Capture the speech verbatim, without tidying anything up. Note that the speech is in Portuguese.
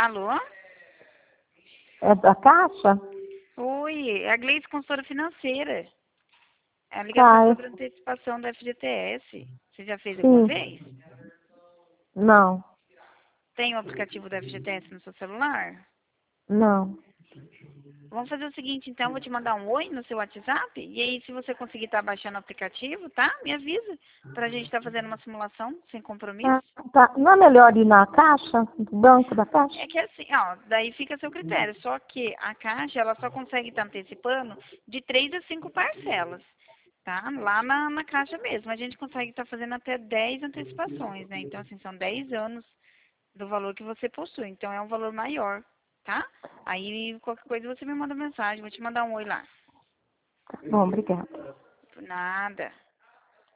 Alô? É da Caixa? Oi, é a Gleice, consultora financeira. É a ligação Tá, sobre a é- antecipação do F G T S. Você já fez alguma sim. vez? Não, Tem o aplicativo do F G T S no seu celular? não. Vamos fazer o seguinte, então, eu vou te mandar um oi no seu WhatsApp, e aí se você conseguir estar baixando o aplicativo, tá? Me avisa, pra gente estar fazendo uma simulação, sem compromisso. Ah, tá. Não é melhor ir na Caixa, no banco da Caixa? É que assim, ó, daí fica a seu critério, só que a Caixa, ela só consegue estar antecipando de três a cinco parcelas, tá? Lá na, na Caixa mesmo, a gente consegue estar fazendo até dez antecipações, né? Então, assim, são dez anos do valor que você possui, então é um valor maior, tá? Aí, qualquer coisa, você me manda mensagem, vou te mandar um oi lá. Tá bom, obrigada. Nada.